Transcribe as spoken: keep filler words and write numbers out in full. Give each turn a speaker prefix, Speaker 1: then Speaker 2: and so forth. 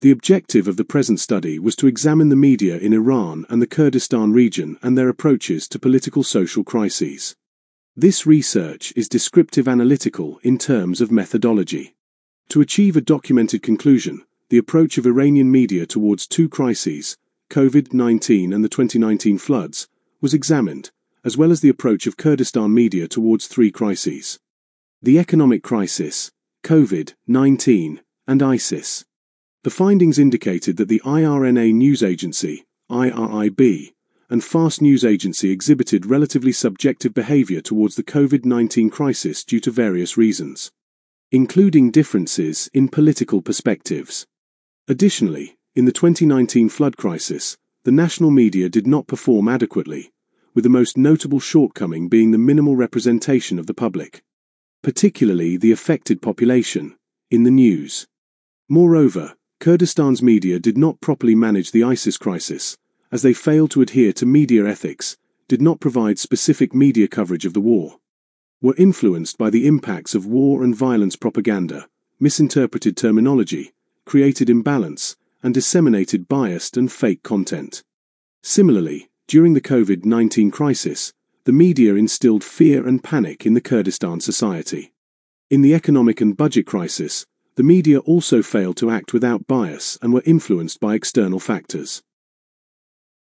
Speaker 1: The objective of the present study was to examine the media in Iran and the Kurdistan region and their approaches to political-social crises. This research is descriptive analytical in terms of methodology. To achieve a documented conclusion, the approach of Iranian media towards two crises, COVID nineteen and the twenty nineteen floods, was examined, as well as the approach of Kurdistan media towards three crises: the economic crisis, COVID nineteen, and ISIS. The findings indicated that the I R N A News Agency, I R I B, and Fast News Agency exhibited relatively subjective behavior towards the COVID nineteen crisis due to various reasons, including differences in political perspectives. Additionally, in the twenty nineteen flood crisis, the national media did not perform adequately, with the most notable shortcoming being the minimal representation of the public, particularly the affected population, in the news. Moreover, Kurdistan's media did not properly manage the ISIS crisis, as they failed to adhere to media ethics, did not provide specific media coverage of the war, were influenced by the impacts of war and violence propaganda, misinterpreted terminology, created imbalance, and disseminated biased and fake content. Similarly, during the COVID nineteen crisis, the media instilled fear and panic in the Kurdistan society. In the economic and budget crisis, the media also failed to act without bias and were influenced by external factors.